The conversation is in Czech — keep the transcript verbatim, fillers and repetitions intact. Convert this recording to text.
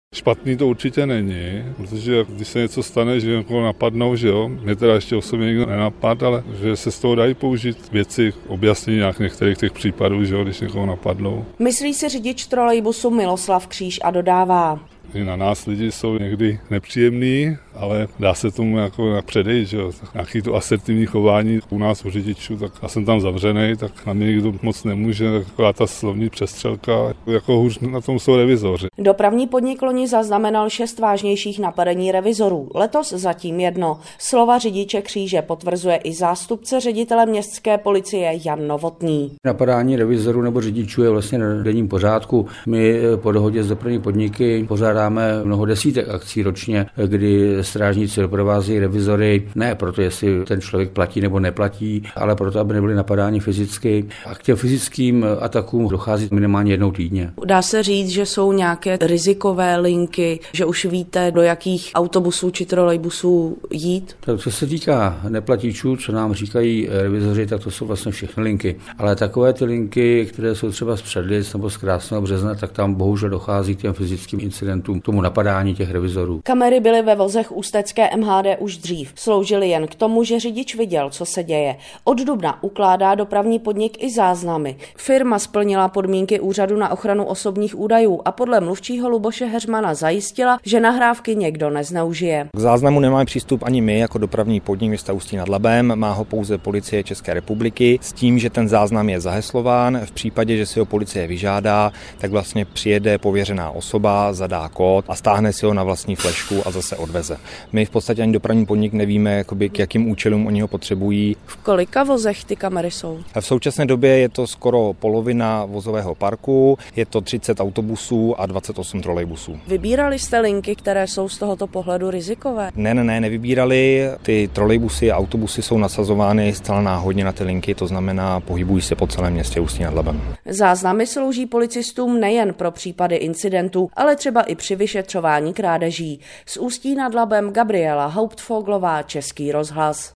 Špatný to určitě není, protože když se něco stane, že někoho napadnou, že jo, mě teda ještě osobně nikdo nenapad, ale že se z toho dají použít věci, objasnění nějak některých těch případů, že jo, když někoho napadnou. Myslí si řidič trolejbusu Miloslav Kříž a dodává. Na nás lidi jsou někdy nepříjemný, ale dá se tomu jako předejít, že jo. Nějaký to asertivní chování u nás u řidičů, tak já jsem tam zavřenej, tak na mě nikdo moc nemůže, taková ta slovní přestřelka, jako hůř na tom jsou revizoři. Dopravní podnik loni zaznamenal šest vážnějších napadení revizorů, letos zatím jedno. Slova řidiče Kříže potvrzuje i zástupce ředitele městské policie Jan Novotný. Napadání revizorů nebo řidičů je vlastně na denním pořádku. My po dohodě s dopravní podniky pořádáme mnoho desítek akcí ročně, kdy strážníci doprovázejí revizory, ne proto, jestli ten člověk platí nebo neplatí, ale proto, aby nebyli napadáni fyzicky. A k těm fyzickým atakům dochází minimálně jednou týdně. Dá se říct, že jsou nějaké rizikové linky, že už víte, do jakých autobusů či trolejbusů jít? Tak co se týká neplatičů, co nám říkají revizoři, tak to jsou vlastně všechny linky. Ale takové ty linky, které jsou třeba z Předlic nebo z Krásného Března, tak tam bohužel dochází k těm fyzickým incidentům, k tomu napadání těch revizorů. Kamery byly ve vozech ústecké M H D už dřív. Sloužily jen k tomu, že řidič viděl, co se děje. Od dubna ukládá dopravní podnik i záznamy. Firma splnila podmínky Úřadu na ochranu osobních údajů a podle mluvčího Luboše Heřmana zajistila, že nahrávky někdo nezneužije. K záznamu nemáme přístup ani my jako dopravní podnik města Ústí nad Labem, má ho pouze Policie České republiky s tím, že ten záznam je zaheslován. V případě, že si ho policie vyžádá, tak vlastně přijede pověřená osoba, zadá kód a stáhne si ho na vlastní flešku a zase odveze. My v podstatě ani dopravní podnik nevíme, jakoby, k jakým účelům oni ho potřebují. V kolika vozech ty kamery jsou? V současné době je to skoro polovina vozového parku, je to třicet autobusů a dvacet osm trolejbusů. Vybírali jste linky, které jsou z tohoto pohledu rizikové? Ne, ne, ne, nevybírali. Ty trolejbusy a autobusy jsou nasazovány zcela náhodně na ty linky, to znamená pohybují se po celém městě Ústí nad Labem. Záznamy slouží policistům nejen pro případy incidentů, ale třeba i při vyšetřování krádeží. Z Ústí nad Labem Gabriela Hauptfoglová, Český rozhlas.